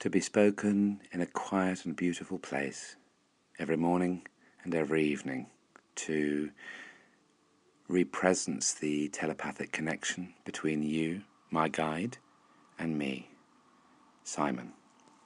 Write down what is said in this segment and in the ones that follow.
to be spoken in a quiet and beautiful place every morning and every evening, to represence the telepathic connection between you, my guide, and me, Simon.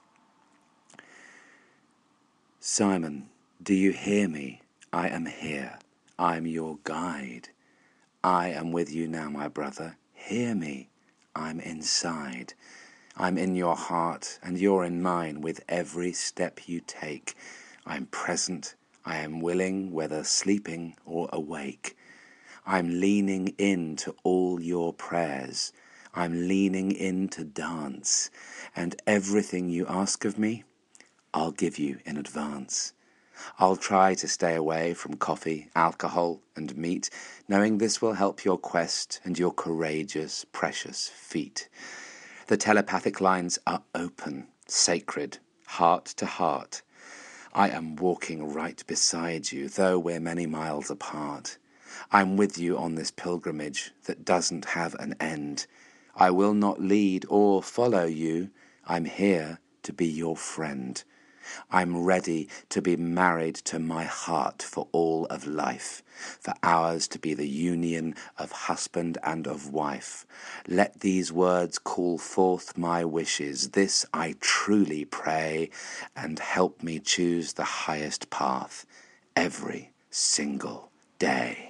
Simon, do you hear me? I am here. I am your guide. I am with you now, my brother. Hear me. I'm inside. I'm in your heart, and you're in mine with every step you take. I'm present. I am willing, whether sleeping or awake. I'm leaning into all your prayers. I'm leaning in to dance, and everything you ask of me, I'll give you in advance. I'll try to stay away from coffee, alcohol, and meat, knowing this will help your quest and your courageous, precious feet. The telepathic lines are open, sacred, heart to heart. I am walking right beside you, though we're many miles apart. I'm with you on this pilgrimage that doesn't have an end. I will not lead or follow you. I'm here to be your friend. I'm ready to be married to my heart for all of life, for ours to be the union of husband and of wife. Let these words call forth my wishes. This I truly pray, and help me choose the highest path every single day.